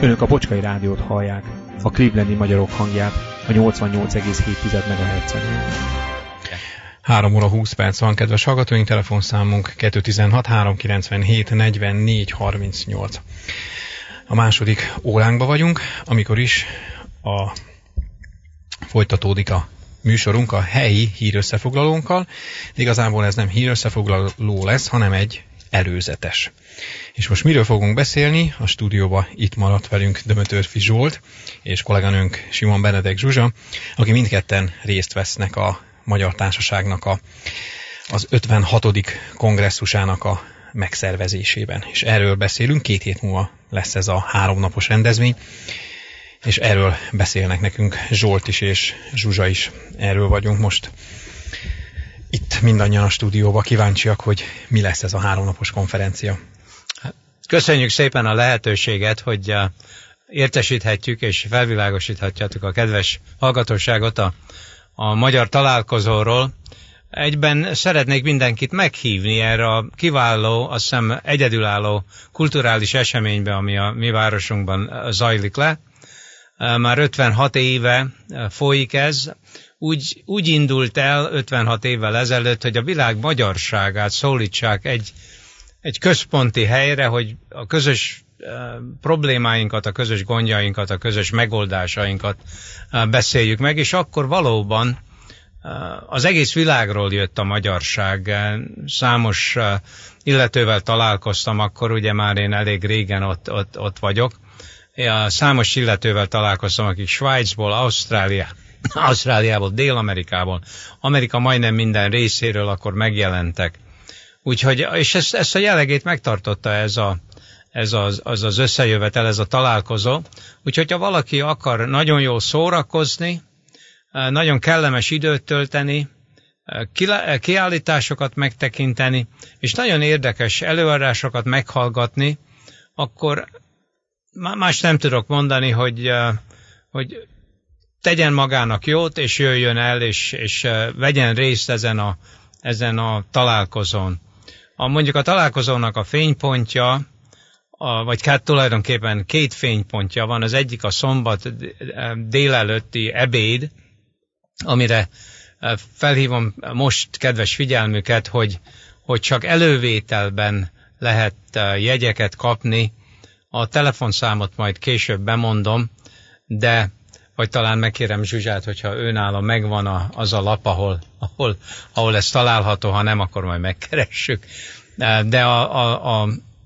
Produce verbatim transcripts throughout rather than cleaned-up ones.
Önök a Bocskai Rádiót hallják, a clevelandi magyarok hangját, a nyolcvannyolc egész hét megahertzen. három óra húsz perc van, kedves hallgatóink, telefonszámunk kettő tizenhat három kilencvenhét negyvennégy harmincnyolc. A második óránkban vagyunk, amikor is a folytatódik a műsorunk a helyi hírösszefoglalónkkal, de igazából ez nem hírösszefoglaló lesz, hanem egy előzetes. És most miről fogunk beszélni? A stúdióba itt maradt velünk Dömötörfi Zsolt és kolléganőnk Simon Benedek Zsuzsa, aki mindketten részt vesznek a Magyar Társaságnak a, az ötvenhatodik kongresszusának a megszervezésében. És erről beszélünk, két hét múlva lesz ez a háromnapos rendezvény, és erről beszélnek nekünk Zsolt is és Zsuzsa is. Erről vagyunk most itt mindannyian a stúdióban, kíváncsiak, hogy mi lesz ez a háromnapos konferencia. Köszönjük szépen a lehetőséget, hogy értesíthetjük és felvilágosíthatjuk a kedves hallgatóságot a, a magyar találkozóról. Egyben szeretnék mindenkit meghívni erre a kiváló, azt hiszem egyedülálló kulturális eseménybe, ami a mi városunkban zajlik le. Már ötvenhat éve folyik ez. Úgy, úgy indult el ötvenhat évvel ezelőtt, hogy a világ magyarságát szólítsák egy, egy központi helyre, hogy a közös uh, problémáinkat, a közös gondjainkat, a közös megoldásainkat uh, beszéljük meg, és akkor valóban uh, az egész világról jött a magyarság. Számos uh, illetővel találkoztam, akkor ugye már én elég régen ott, ott, ott vagyok. Ja, számos illetővel találkoztam, akik Svájcból, Ausztrália, Ausztráliából, Dél-Amerikából, Amerika majdnem minden részéről akkor megjelentek. Úgyhogy, és ezt, ezt a jellegét megtartotta ez, a, ez az, az az összejövetel, ez a találkozó. Úgyhogy ha valaki akar nagyon jól szórakozni, nagyon kellemes időt tölteni, kiállításokat megtekinteni, és nagyon érdekes előadásokat meghallgatni, akkor más nem tudok mondani, hogy, hogy tegyen magának jót, és jöjjön el, és, és vegyen részt ezen a, ezen a találkozón. A, mondjuk a találkozónak a fénypontja, a, vagy hát tulajdonképpen két fénypontja van. Az egyik a szombat délelőtti ebéd, amire felhívom most kedves figyelmüket, hogy, hogy csak elővételben lehet jegyeket kapni. A telefonszámot majd később bemondom, de vagy talán megkérem Zsuzsát, hogyha őnála megvan a, az a lap, ahol, ahol, ahol ez található, ha nem, akkor majd megkeressük. De a, a, a,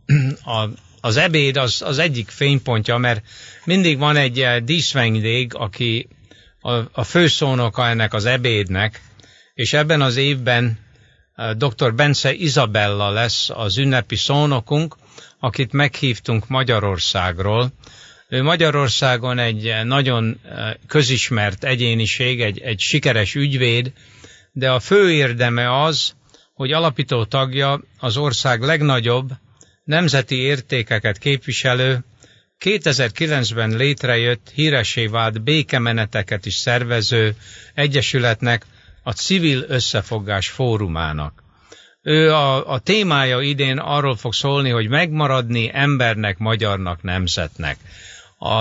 a, az ebéd az, az egyik fénypontja, mert mindig van egy díszvendég, aki a, a főszónoka ennek az ebédnek, és ebben az évben dr. Bence Izabella lesz az ünnepi szónokunk, akit meghívtunk Magyarországról. Ő Magyarországon egy nagyon közismert egyéniség, egy, egy sikeres ügyvéd, de a fő érdeme az, hogy alapító tagja az ország legnagyobb nemzeti értékeket képviselő, kétezer-kilencben létrejött, híressé vált békemeneteket is szervező egyesületnek, a Civil Összefogás Fórumának. Ő a, a témája idén arról fog szólni, hogy megmaradni embernek, magyarnak, nemzetnek. A,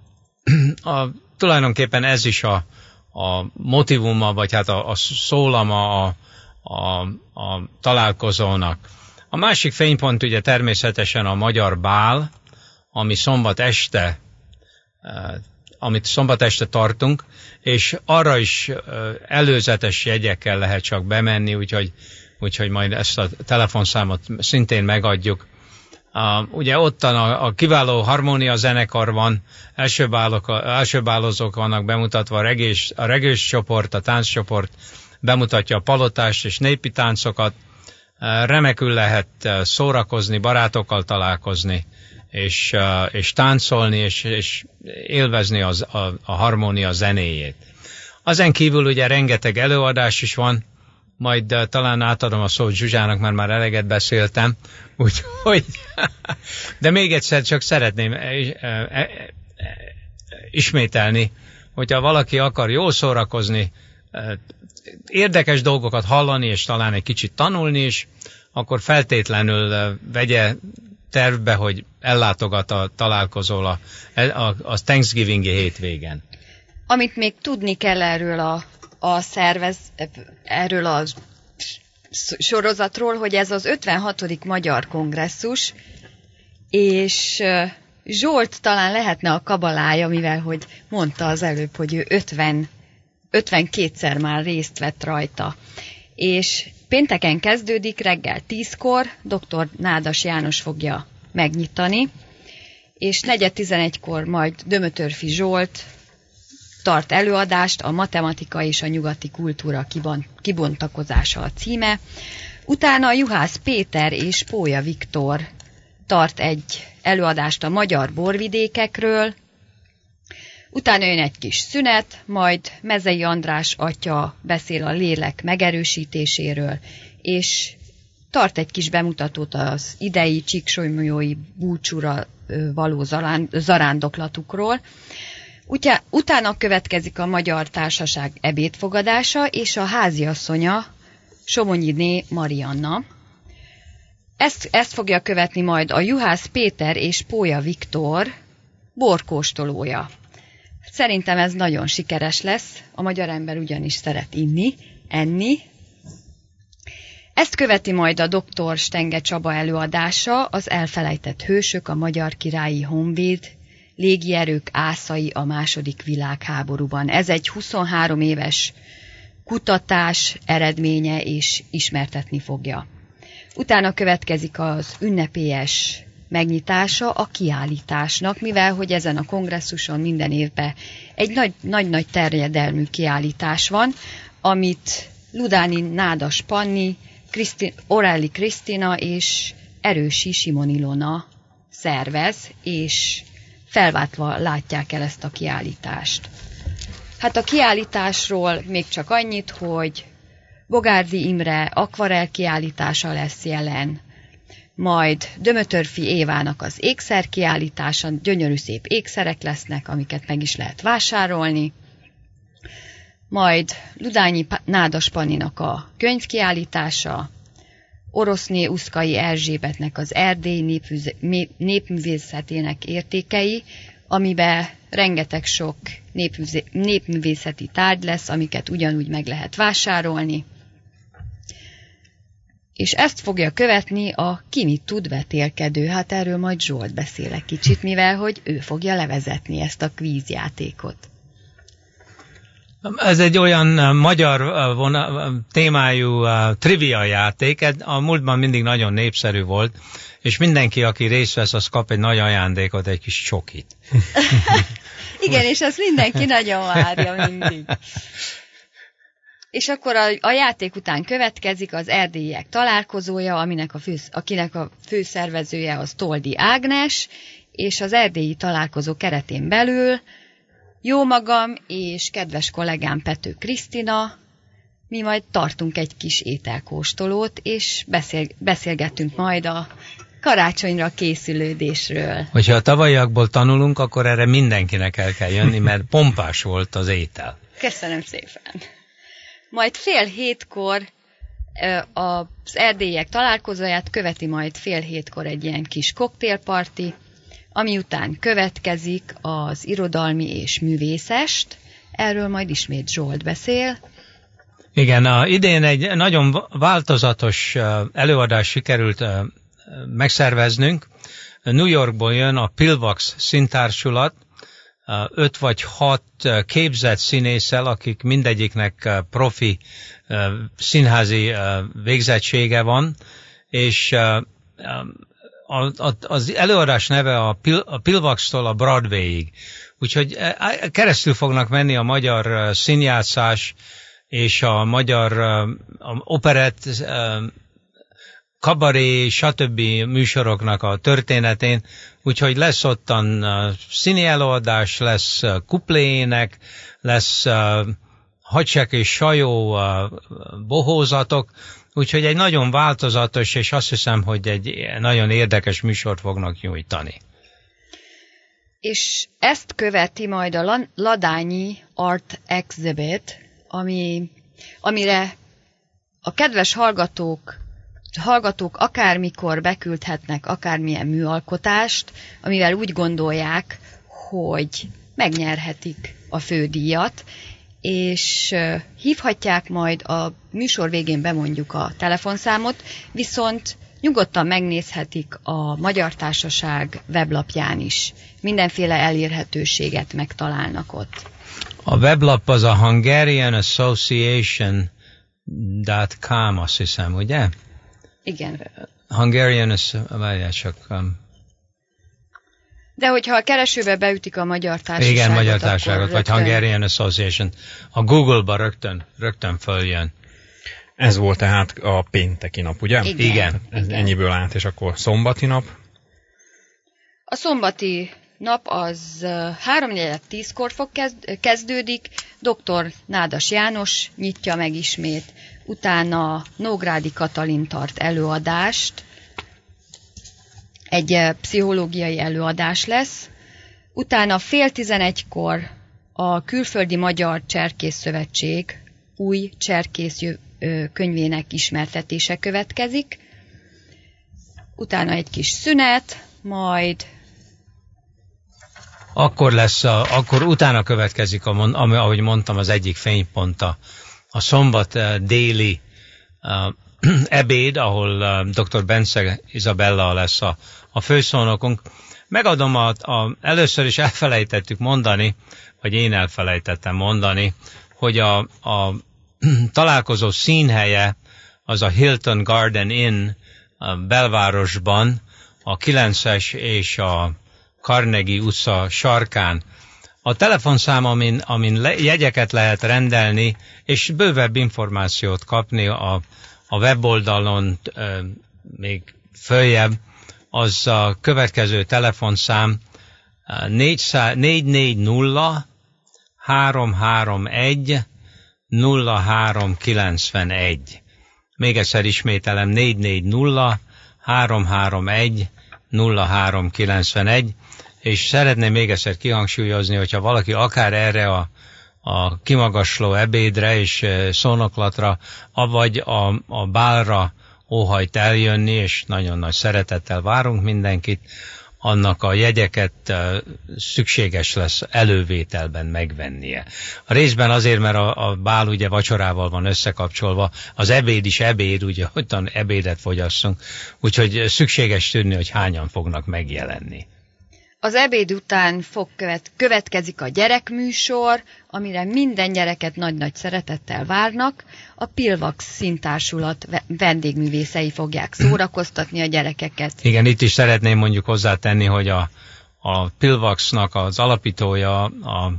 a, tulajdonképpen ez is a, a motivuma, vagy hát a, a szólama a, a, a találkozónak. A másik fénypont ugye természetesen a magyar bál, ami szombat este, amit szombat este tartunk, és arra is előzetes jegyekkel lehet csak bemenni, úgyhogy úgyhogy majd ezt a telefonszámot szintén megadjuk. Uh, ugye ottan a, a kiváló harmónia zenekar van, elsőbálok, elsőbálozók vannak bemutatva, a regés, a regős csoport, a tánccsoport bemutatja a palotást és népi táncokat. Uh, remekül lehet uh, szórakozni, barátokkal találkozni, és, uh, és táncolni, és, és élvezni az, a, a harmónia zenéjét. Ezen kívül ugye rengeteg előadás is van, majd uh, talán átadom a szót Zsuzsának, mert már eleget beszéltem, úgyhogy, de még egyszer csak szeretném uh, uh, ismételni, hogyha valaki akar jól szórakozni, uh, érdekes dolgokat hallani, és talán egy kicsit tanulni is, akkor feltétlenül uh, vegye tervbe, hogy ellátogat a találkozól a, a, a Thanksgiving-i hétvégen? Amit még tudni kell erről a, a szervez, erről a sorozatról, hogy ez az ötvenhatodik Magyar Kongresszus, és Zsolt talán lehetne a kabalája, mivel hogy mondta az előbb, hogy ő ötven, ötvenkétszer már részt vett rajta. És pénteken kezdődik, reggel tízkor, dr. Nádas János fogja megnyitani, és negyed tizenegykor majd Dömötörfi Zsolt tart előadást, a matematika és a nyugati kultúra kibontakozása a címe. Utána Juhász Péter és Pólya Viktor tart egy előadást a magyar borvidékekről, utána jön egy kis szünet, majd Mezei András atya beszél a lélek megerősítéséről, és tart egy kis bemutatót az idei csíksolymolyói búcsúra való zarándoklatukról. Utána következik a Magyar Társaság ebédfogadása, és a háziasszonya Somonyidné Marianna. Ezt, ezt fogja követni majd a Juhász Péter és Pólya Viktor borkóstolója. Szerintem ez nagyon sikeres lesz, a magyar ember ugyanis szeret inni, enni. Ezt követi majd a doktor Stenge Csaba előadása, az elfelejtett hősök, a Magyar Királyi Honvéd, légierők ászai a második világháborúban. Ez egy huszonhárom éves kutatás eredménye, és ismertetni fogja. Utána következik az ünnepélyes megnyitása a kiállításnak, mivel hogy ezen a kongresszuson minden évben egy nagy-nagy terjedelmű kiállítás van, amit Ludáni Nádas Panni, Kriszti, Orelli Krisztina és Erősi Simon Ilona szervez, és felváltva látják el ezt a kiállítást. Hát a kiállításról még csak annyit, hogy Bogárdi Imre akvarell kiállítása lesz jelen, majd Dömötörfi Évának az ékszer kiállítása, gyönyörű szép ékszerek lesznek, amiket meg is lehet vásárolni, majd Ludányi Nádas Panninak a könyvkiállítása, Oroszné Uszkai Erzsébetnek az Erdély népművészetének értékei, amiben rengeteg sok népművészeti tárgy lesz, amiket ugyanúgy meg lehet vásárolni. És ezt fogja követni a Ki mit tud vetélkedő, hát erről majd Zsolt beszél egy kicsit, mivel hogy ő fogja levezetni ezt a kvízjátékot. Ez egy olyan magyar témájú trivia játék, a múltban mindig nagyon népszerű volt, és mindenki, aki részt vesz, az kap egy nagy ajándékot, egy kis csokit. Igen, és azt mindenki nagyon várja mindig. És akkor a, a játék után következik az erdélyiek találkozója, aminek a fő, akinek a főszervezője az Toldi Ágnes, és az erdélyi találkozó keretén belül jó magam és kedves kollégám Pető Krisztina, mi majd tartunk egy kis ételkóstolót, és beszél, beszélgetünk majd a karácsonyra készülődésről. Hogyha a tavalyiakból tanulunk, akkor erre mindenkinek el kell jönni, mert pompás volt az étel. Köszönöm szépen. Majd fél hétkor az erdélyiek találkozóját követi majd fél hétkor egy ilyen kis koktélparti, ami után következik az irodalmi és művészest. Erről majd ismét Zsolt beszél. Igen, a, idén egy nagyon változatos előadás sikerült megszerveznünk. New Yorkból jön a Pilvax színtársulat, öt vagy hat képzett színészel, akik mindegyiknek profi színházi végzettsége van, és az előadás neve a, Pil- a Pilvax-tól a Broadwayig. Úgyhogy keresztül fognak menni a magyar színjátszás és a magyar a operett, kabaré, stb. Műsoroknak a történetén. Úgyhogy lesz ottan színi előadás, lesz kupléének, lesz hadsek és sajó bohózatok, úgyhogy egy nagyon változatos, és azt hiszem, hogy egy nagyon érdekes műsort fognak nyújtani. És ezt követi majd a Ladányi Art Exhibit, ami, amire a kedves hallgatók hallgatók akármikor beküldhetnek akármilyen műalkotást, amivel úgy gondolják, hogy megnyerhetik a fődíjat, és hívhatják, majd a műsor végén bemondjuk a telefonszámot, viszont nyugodtan megnézhetik a Magyar Társaság weblapján is. Mindenféle elérhetőséget megtalálnak ott. A weblap az a Hungarian Association dot com, azt hiszem, ugye? Igen. Hungarian, várjál csak... Um... De hogyha a keresőbe beütik a Magyar Társaságot... Igen, Magyar Társaságot, vagy rögtön... Hungarian Association. A Google-ba rögtön, rögtön följön. Ez volt tehát a pénteki nap, ugye? Igen. Igen. Ez ennyiből át, és akkor szombati nap? A szombati nap az háromnegyed tízkor fog kezdődik, dr. Nádas János nyitja meg ismét, utána Nógrádi Katalin tart előadást, egy pszichológiai előadás lesz, utána fél tizenegykor a Külföldi Magyar Cserkész Szövetség új cserkész könyvének ismertetése következik, utána egy kis szünet, majd... Akkor lesz, a, akkor utána következik, a, ahogy mondtam, az egyik fénypont, a, a szombat déli uh, ebéd, ahol uh, dr. Bence Izabella lesz a, a főszónokunk. Megadom, a, a, először is elfelejtettük mondani, vagy én elfelejtettem mondani, hogy a, a találkozó színhelye az a Hilton Garden Inn a belvárosban, a kilences és a Carnegie utca sarkán. A telefonszám, amin, amin le, jegyeket lehet rendelni, és bővebb információt kapni a, a weboldalon, e, még följebb, az a következő telefonszám négy négy nulla három három egy nulla három kilencvenegy. Még egyszer ismételem, négy négy nulla három három egy nulla három kilencvenegy, és szeretném még egyszer kihangsúlyozni, hogyha valaki akár erre a, a kimagasló ebédre és szónoklatra, vagy a, a bálra óhajt eljönni, és nagyon nagy szeretettel várunk mindenkit, annak a jegyeket szükséges lesz elővételben megvennie. A részben azért, mert a, a bál ugye vacsorával van összekapcsolva, az ebéd is ebéd, ugye, hogy ebédet fogyasszunk, úgyhogy szükséges tudni, hogy hányan fognak megjelenni. Az ebéd után fog követ, következik a gyerekműsor, amire minden gyereket nagy-nagy szeretettel várnak. A Pilvax Színtársulat vendégművészei fogják szórakoztatni a gyerekeket. Igen, itt is szeretném mondjuk hozzátenni, hogy a, a Pilvaxnak az alapítója a,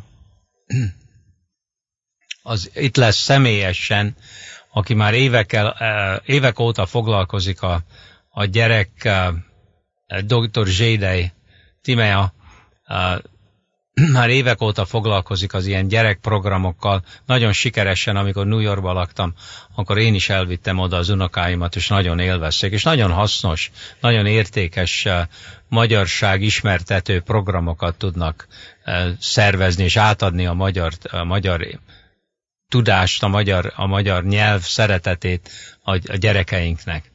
az itt lesz személyesen, aki már évekkel, évek óta foglalkozik a, a gyerek, doktor Zsédej Timea, uh, már évek óta foglalkozik az ilyen gyerekprogramokkal, nagyon sikeresen, amikor New Yorkban laktam, akkor én is elvittem oda az unokáimat, és nagyon élvezték, és nagyon hasznos, nagyon értékes uh, magyarság ismertető programokat tudnak uh, szervezni, és átadni a magyar, a magyar tudást, a magyar, a magyar nyelv szeretetét a, a gyerekeinknek.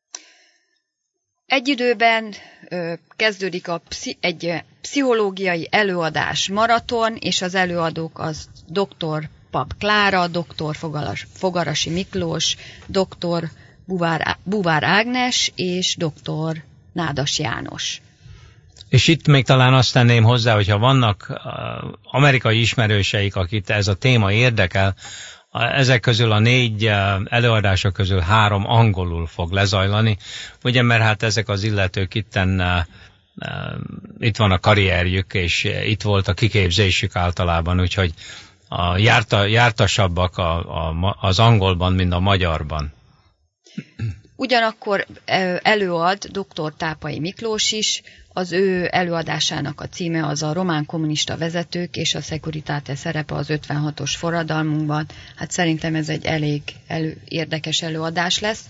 Egy időben ö, kezdődik a pszi, egy pszichológiai előadás maraton, és az előadók az dr. Pap Klára, dr. Fogaras, Fogarasi Miklós, dr. Buvár, Buvár Ágnes és dr. Nádas János. És itt még talán azt tenném hozzá, hogyha vannak uh, amerikai ismerőseik, akit ez a téma érdekel, ezek közül a négy előadások közül három angolul fog lezajlani, ugye, mert hát ezek az illetők itten, uh, uh, itt van a karrierjük, és itt volt a kiképzésük általában, úgyhogy a járta, jártasabbak a, a, az angolban, mint a magyarban. Ugyanakkor előad dr. Tápai Miklós is, az ő előadásának a címe az a román kommunista vezetők és a Securitate szerepe az ötvenhatos forradalmunkban. Hát szerintem ez egy elég elő, érdekes előadás lesz.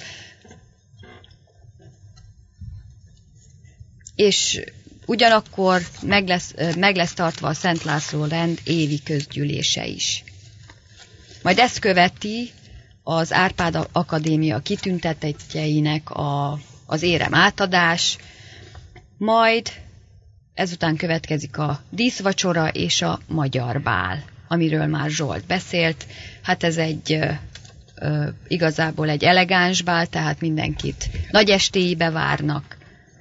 És ugyanakkor meg lesz, meg lesz tartva a Szent László rend évi közgyűlése is. Majd ezt követi az Árpád Akadémia kitüntetettjeinek a, az érem átadás, majd ezután következik a díszvacsora és a magyar bál, amiről már Zsolt beszélt. Hát ez egy ö, ö, igazából egy elegáns bál, tehát mindenkit nagy estéibe várnak.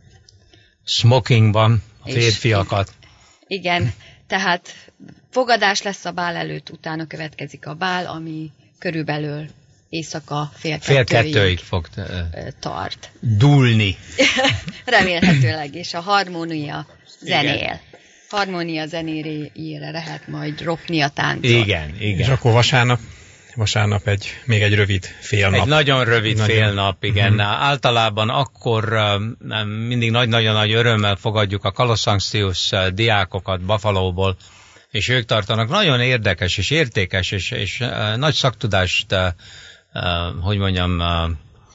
Smokingban a férfiakat. Igen, tehát fogadás lesz a bál előtt, utána következik a bál, ami körülbelül éjszaka fél Fél kettőig, kettőig fog tart. dúlni. Remélhetőleg, és a harmónia zenél. Igen. Harmónia zenéjére lehet majd ropni a táncot. Igen, igen. És akkor vasárnap, vasárnap egy, még egy rövid fél nap. Egy nagyon rövid nagyon... fél nap, igen. Uh-huh. Általában akkor uh, mindig nagy-nagyon nagy örömmel fogadjuk a Kaloszangstius uh, diákokat Buffalóból, és ők tartanak nagyon érdekes és értékes és, és uh, nagy szaktudást, uh, uh, hogy mondjam, uh,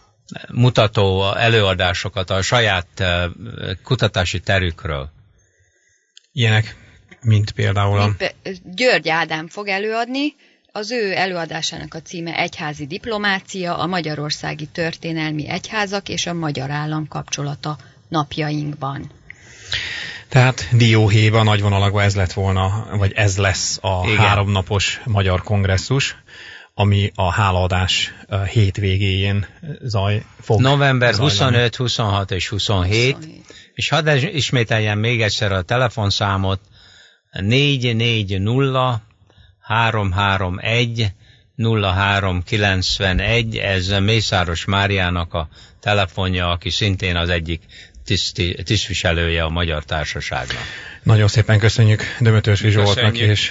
mutató előadásokat a saját uh, kutatási terükről. Ilyenek, mint például a... Mint, György Ádám fog előadni, az ő előadásának a címe Egyházi diplomácia, a magyarországi történelmi egyházak és a magyar állam kapcsolata napjainkban. Tehát dióhéjban, nagy vonalakban ez lett volna, vagy ez lesz a Igen. háromnapos magyar kongresszus, ami a hálaadás hétvégéjén zaj fog november huszonöt, huszonhat és huszonhét, huszonhét. És hadd ismételjem még egyszer a telefonszámot, négy négy nulla három három egy nulla három kilencvenegy, ez Mészáros Máriának a telefonja, aki szintén az egyik tiszti, tisztviselője a Magyar Társaságnak. Nagyon szépen köszönjük Dömötösi Zsoltnak és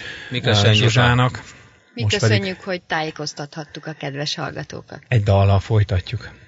Zsuzsának. Mi köszönjük, hogy tájékoztathattuk a kedves hallgatókat. Egy dallal folytatjuk.